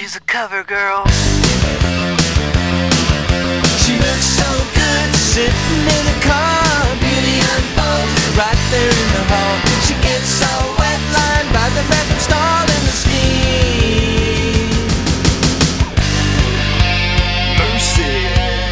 She's a cover girl. She looks so good sitting in a car. Beauty unfolds right there in the hall. She gets all wet, lined by the bathroom stall in the steam. Mercy.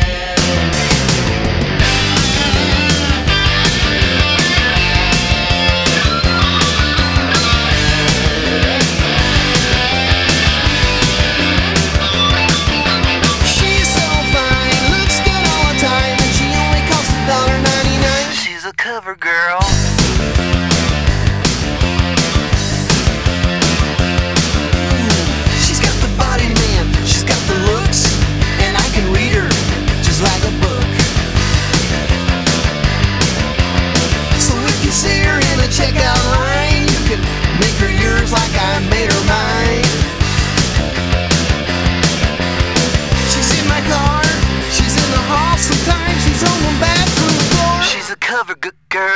She's so fine, looks good all the time, and she only costs $1.99. She's a cover girl. She's got the body, man, she's got the looks, and I can read her just like a book. So if you see her in a checkout line, you can make her yours like I made her mine. She's in my car, she's in the hall, sometimes she's on the bathroom floor. She's a cover girl.